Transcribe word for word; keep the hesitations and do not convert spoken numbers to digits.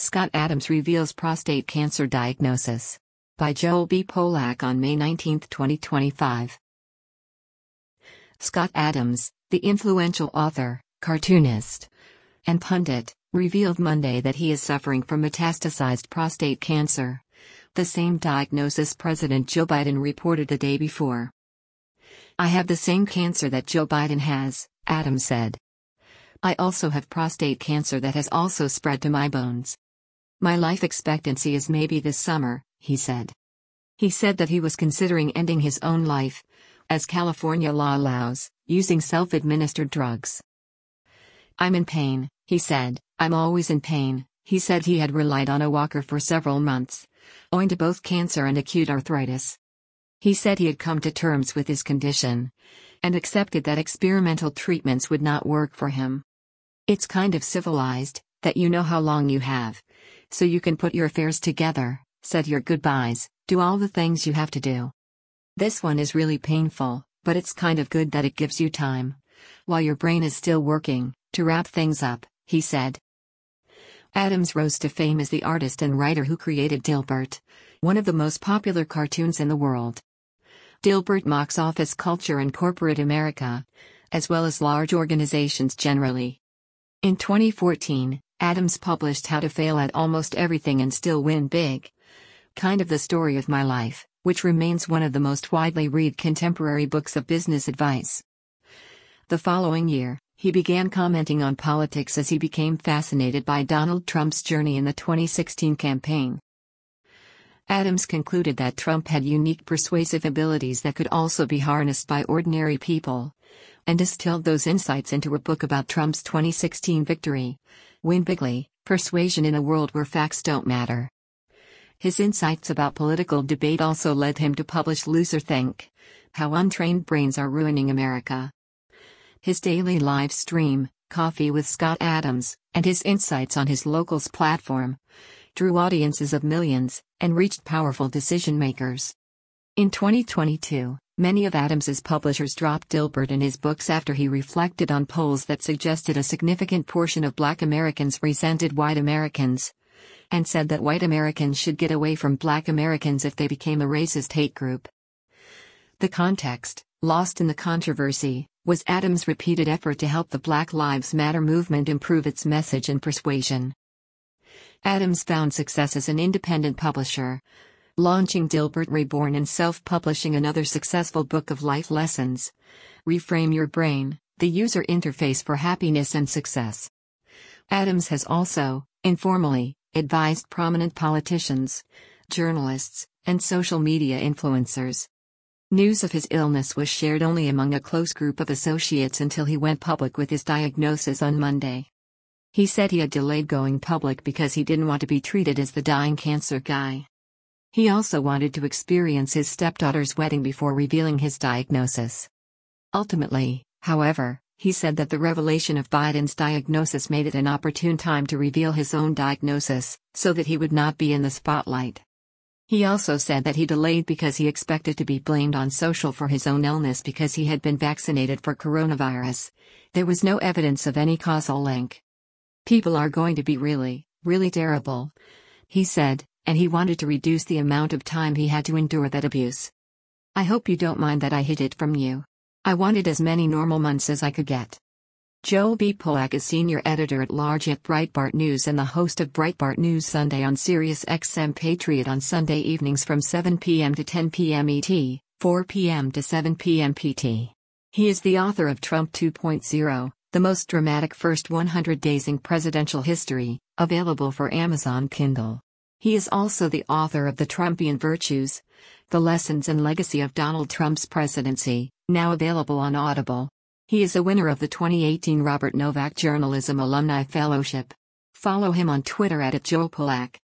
Scott Adams reveals prostate cancer diagnosis. By Joel B. Polak on May nineteenth, twenty twenty-five. Scott Adams, the influential author, cartoonist, and pundit, revealed Monday that he is suffering from metastasized prostate cancer, the same diagnosis President Joe Biden reported the day before. "I have the same cancer that Joe Biden has," Adams said. "I also have prostate cancer that has also spread to my bones. My life expectancy is maybe this summer," he said. He said that he was considering ending his own life, as California law allows, using self-administered drugs. "I'm in pain," he said. "I'm always in pain." He said he had relied on a walker for several months, owing to both cancer and acute arthritis. He said he had come to terms with his condition, and accepted that experimental treatments would not work for him. "It's kind of civilized, that you know how long you have, so you can put your affairs together, said your goodbyes, do all the things you have to do. This one is really painful, but it's kind of good that it gives you time, while your brain is still working, to wrap things up," he said. Adams rose to fame as the artist and writer who created Dilbert, one of the most popular cartoons in the world. Dilbert mocks office culture and corporate America, as well as large organizations generally. In twenty fourteen, Adams published How to Fail at Almost Everything and Still Win Big, Kind of the Story of My Life, which remains one of the most widely read contemporary books of business advice. The following year, he began commenting on politics as he became fascinated by Donald Trump's journey in the twenty sixteen campaign. Adams concluded that Trump had unique persuasive abilities that could also be harnessed by ordinary people, and distilled those insights into a book about Trump's twenty sixteen victory, Win Bigly, Persuasion in a World Where Facts Don't Matter. His insights about political debate also led him to publish Loser Think: How Untrained Brains Are Ruining America. His daily live stream, Coffee with Scott Adams, and his insights on his Locals platform, drew audiences of millions, and reached powerful decision-makers. In twenty twenty-two, many of Adams's publishers dropped Dilbert in his books after he reflected on polls that suggested a significant portion of Black Americans resented white Americans, and said that white Americans should get away from Black Americans if they became a racist hate group. The context, lost in the controversy, was Adams' repeated effort to help the Black Lives Matter movement improve its message and persuasion. Adams found success as an independent publisher, launching Dilbert Reborn and self-publishing another successful book of life lessons, Reframe Your Brain, The User Interface for Happiness and Success. Adams has also, informally, advised prominent politicians, journalists, and social media influencers. News of his illness was shared only among a close group of associates until he went public with his diagnosis on Monday. He said he had delayed going public because he didn't want to be treated as the dying cancer guy. He also wanted to experience his stepdaughter's wedding before revealing his diagnosis. Ultimately, however, he said that the revelation of Biden's diagnosis made it an opportune time to reveal his own diagnosis, so that he would not be in the spotlight. He also said that he delayed because he expected to be blamed on social for his own illness because he had been vaccinated for coronavirus. There was no evidence of any causal link. "People are going to be really, really terrible," he said, and he wanted to reduce the amount of time he had to endure that abuse. "I hope you don't mind that I hid it from you. I wanted as many normal months as I could get." Joel B. Polak is senior editor-at-large at Breitbart News and the host of Breitbart News Sunday on Sirius X M Patriot on Sunday evenings from seven p m to ten p m E T, four p m to seven p m P T. He is the author of Trump two point oh, The Most Dramatic First one hundred Days in Presidential History, available for Amazon Kindle. He is also the author of The Trumpian Virtues: The Lessons and Legacy of Donald Trump's Presidency, now available on Audible. He is a winner of the twenty eighteen Robert Novak Journalism Alumni Fellowship. Follow him on Twitter at Joel Polak.